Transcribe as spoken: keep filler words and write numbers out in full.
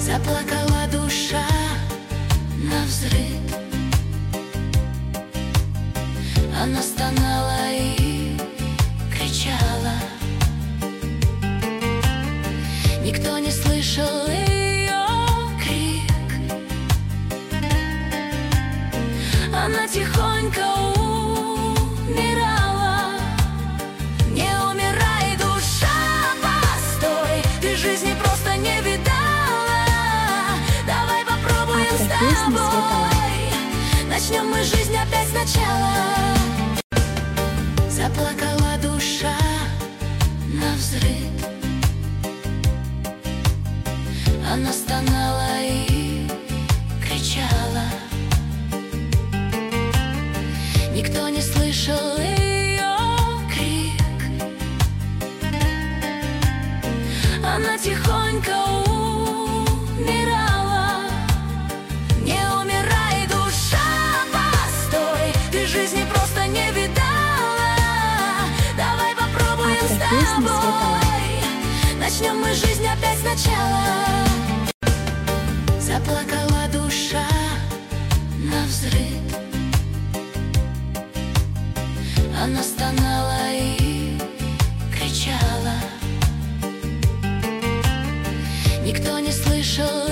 Заплакала душа навзрыд, она стонала и кричала. Никто не слышал ее крик. Она тихонько умирала. Не умирай, душа, постой, ты жизни просто не видала. Давай попробуем с тобой, начнем мы жизнь опять сначала. Заплакала душа навзрыд, она стонала и кричала. Никто не слышал ее крик. Она тихонько умирала. Не умирай, душа, постой, ты жизни просто не видала. Давай попробуем с тобой, начнем мы жизнь опять сначала. Заплакала душа навзрыд, она стонала и кричала. Никто не слышал